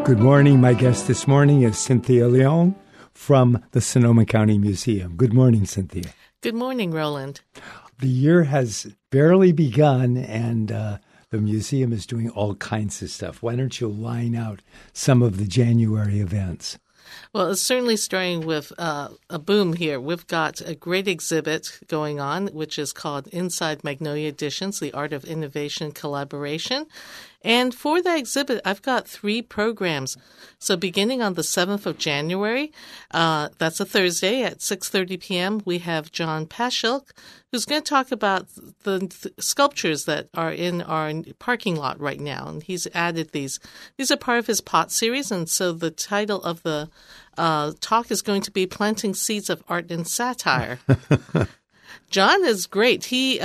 Good morning. My guest this morning is Cynthia Leong from the Sonoma County Museum. Good morning, Cynthia. Good morning, Roland. The year has barely begun, and the museum is doing all kinds of stuff. Why don't you line out some of the January events? Well, it's certainly starting with a boom here. We've got a great exhibit going on, which is called Inside Magnolia Editions, The Art of Innovation and Collaboration. And for that exhibit, I've got 3 programs. So beginning on the 7th of January, that's a Thursday at 6:30 p.m., we have John Paschalk, who's going to talk about the sculptures that are in our parking lot right now. And he's added these. These are part of his POT series, and so the title of the talk is going to be Planting Seeds of Art and Satire. John is great. He's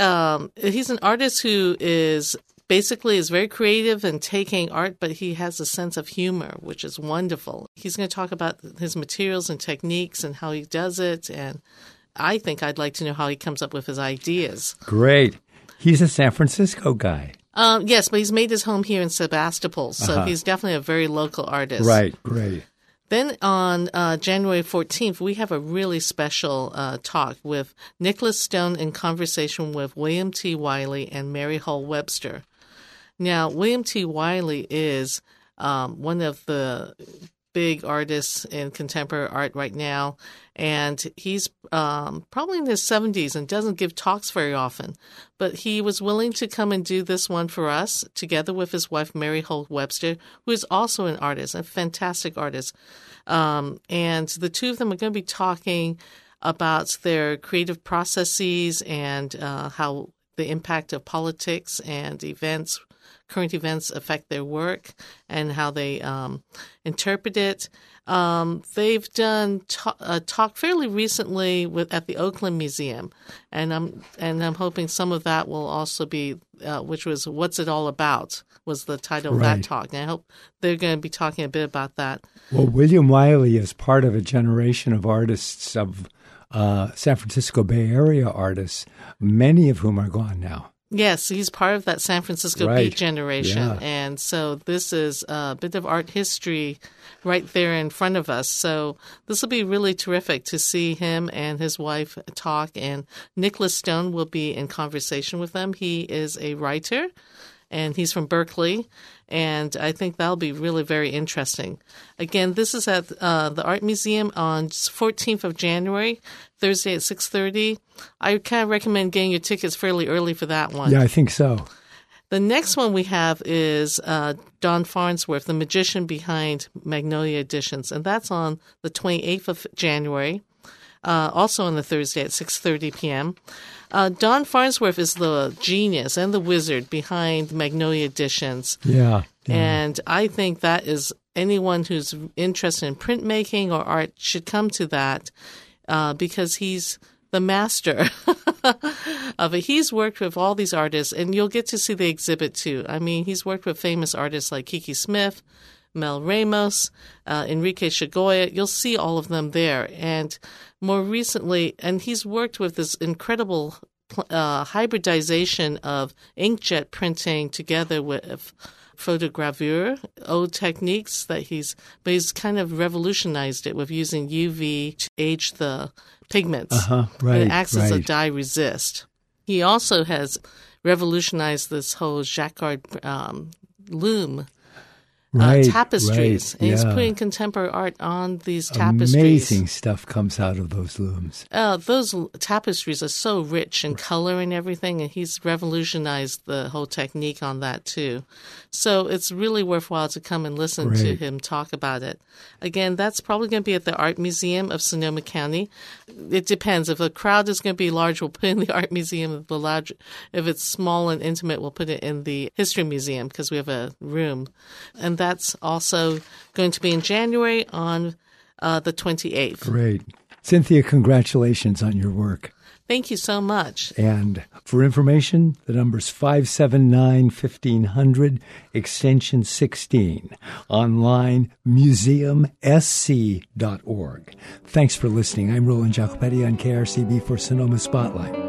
an artist who is very creative and taking art, but he has a sense of humor, which is wonderful. He's going to talk about his materials and techniques and how he does it, and I think I'd like to know how he comes up with his ideas. Great. He's a San Francisco guy. Yes, but he's made his home here in Sebastopol, so he's definitely a very local artist. Right, great. Then on January 14th, we have a really special talk with Nicholas Stone in conversation with William T. Wiley and Mary Hull Webster. Now, William T. Wiley is one of the big artists in contemporary art right now, and he's probably in his 70s and doesn't give talks very often. But he was willing to come and do this one for us, together with his wife, Mary Hull Webster, who is also an artist, a fantastic artist. And the two of them are going to be talking about their creative processes and how the impact of politics and current events affect their work and how they interpret it. They've done a talk fairly recently at the Oakland Museum, and I'm hoping some of that will also be, which was "What's It All About?" was the title of that talk, and I hope they're going to be talking a bit about that. Well, William Wiley is part of a generation of artists of San Francisco Bay Area artists, many of whom are gone now. Yes, he's part of that San Francisco Beat generation, and so this is a bit of art history right there in front of us. So this will be really terrific to see him and his wife talk, and Nicholas Stone will be in conversation with them. He is a writer, and he's from Berkeley, and I think that'll be really very interesting. Again, this is at the Art Museum on 14th of January, Thursday at 6:30. I kind of recommend getting your tickets fairly early for that one. Yeah, I think so. The next one we have is Don Farnsworth, the magician behind Magnolia Editions, and that's on the 28th of January, also on the Thursday at 6:30 p.m. Don Farnsworth is the genius and the wizard behind Magnolia Editions. Yeah. And I think that is anyone who's interested in printmaking or art should come to that because he's the master of it. He's worked with all these artists, and you'll get to see the exhibit too. I mean, he's worked with famous artists like Kiki Smith, Mel Ramos, Enrique Chagoya. You'll see all of them there. And more recently, and he's worked with this incredible hybridization of inkjet printing together with photogravure, old techniques but he's kind of revolutionized it with using UV to age the pigments. And it acts as a dye resist. He also has revolutionized this whole jacquard loom tapestries. And he's putting contemporary art on these tapestries. Amazing stuff comes out of those looms. Those tapestries are so rich in color and everything, and he's revolutionized the whole technique on that too. So it's really worthwhile to come and listen to him talk about it. Again, that's probably going to be at the Art Museum of Sonoma County. It depends. If the crowd is going to be large, we'll put it in the Art Museum. If it's small and intimate, we'll put it in the History Museum because we have a room. And that's also going to be in January on the 28th. Great. Cynthia, congratulations on your work. Thank you so much. And for information, the number's 579-1500, extension 16. Online, museumsc.org. Thanks for listening. I'm Roland Jacopetti on KRCB for Sonoma Spotlight.